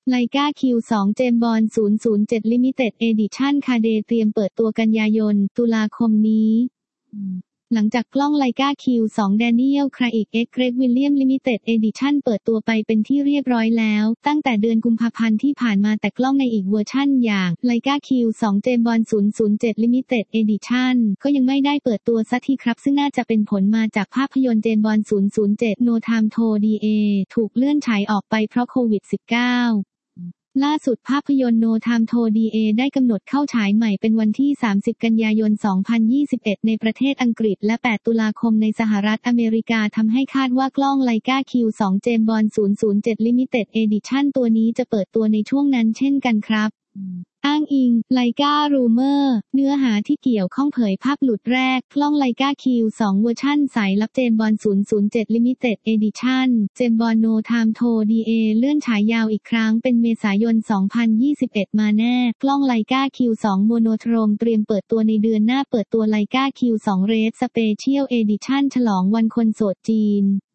ไลกา Q2 เจมส์บอนด์007 Limited Edition คาเดเตรียมเปิดตัวกันยายนตุลาคมนี้หลังจากกล้องไลกา Q2 Daniel Craig X Greg Williams Limited Edition เปิดตัวไปเป็นที่เรียบร้อยแล้วตั้งแต่เดือนกุมภาพันธ์ที่ผ่านมาแต่กล้องในอีกเวอร์ชั่นอย่างไลกา Q2 James Bond 007 Limited Edition ก็ยังไม่ได้เปิดตัวสักทีครับซึ่งน่าจะเป็นผลมาจากภาพยนตร์ James Bond 007 No Time to Die ถูกเลื่อนฉายออกไปเพราะโควิด -19ล่าสุดภาพยนตร์ No Time to Die ได้กำหนดเข้าฉายใหม่เป็นวันที่ 30 กันยายน 2021 ในประเทศอังกฤษและ 8 ตุลาคมในสหรัฐอเมริกาทำให้คาดว่ากล้อง Leica Q2 James Bond 007 Limited Edition ตัวนี้จะเปิดตัวในช่วงนั้นเช่นกันครับอ้างอิง Leica Rumor เนื้อหาที่เกี่ยวข้องเผยภาพหลุดแรกกล้อง Leica Q2 เวอร์ชั่นสายลับ James Bond 007 Limited Edition James Bond No Time to Die เลื่อนฉายยาวอีกครั้งเป็นเมษายน 2021 มาแน่กล้อง Leica Q2 Monochrome เตรียมเปิดตัวในเดือนหน้าเปิดตัว Leica Q2 Red Special Edition ฉลองวันคนโสดจีน